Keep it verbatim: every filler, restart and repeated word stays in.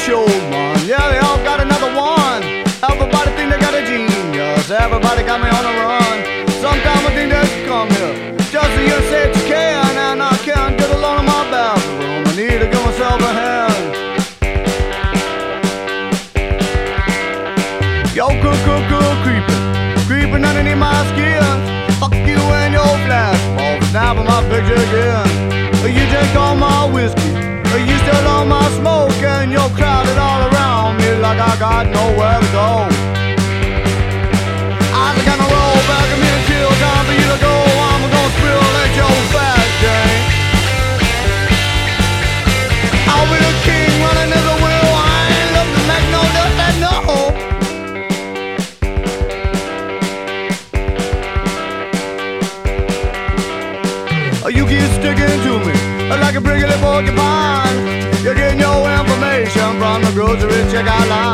showman. Yeah, they all got another one. Everybody think they got a genius. Everybody got me on the run. Sometimes I think they should come here just so you say that you can, and I can't get alone in my bathroom. I need to give myself a hand. Yo, cool, cool, cool, creeping, creeping underneath my skin. Fuck you and your flashball, snapping my picture again. You drink all my whiskey, you still on my smoke, and you're crowded all around me like I got nowhere to go. I was gonna roll back and me until time for you to go. I'm gonna spill at your fat gang. I'll be the king running as a will. I ain't looking to make no difference, no. You keep sticking to me like a prickly porcupine. You're getting your information from the grocery checkout line.